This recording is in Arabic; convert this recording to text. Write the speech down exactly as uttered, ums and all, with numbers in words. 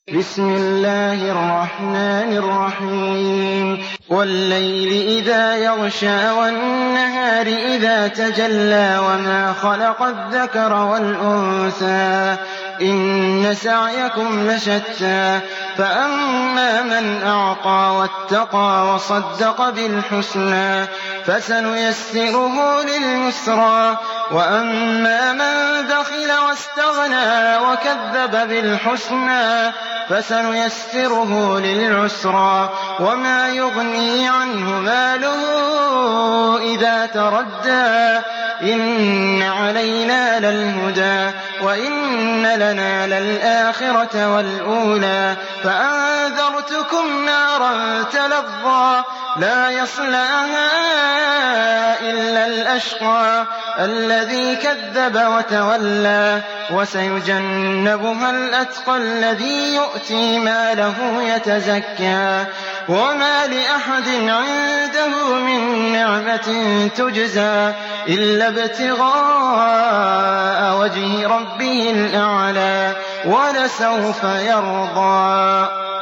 بسم الله الرحمن الرحيم والليل إذا يغشى والنهار إذا تجلى وما خلق الذكر والأنثى إن سعيكم لشتى فأما من أعطى واتقى وصدق بالحسنى فسنيسره لليسرى وأما من بخل واستغنى وكذب بالحسنى فسنيسره للعسرى وما يغني عنه ماله إذا تردى إن علينا للهدى وإن لنا للآخرة والأولى فأنذرتكم نارا تلظى لا يصلاها إلا الأشقى الذي كذب وتولى وسيجنبها الأتقى الذي يؤتي ماله يتزكى وما لأحد عنده من نعمة تجزى إلا ابتغاء وجه ربه الأعلى ولسوف يرضى.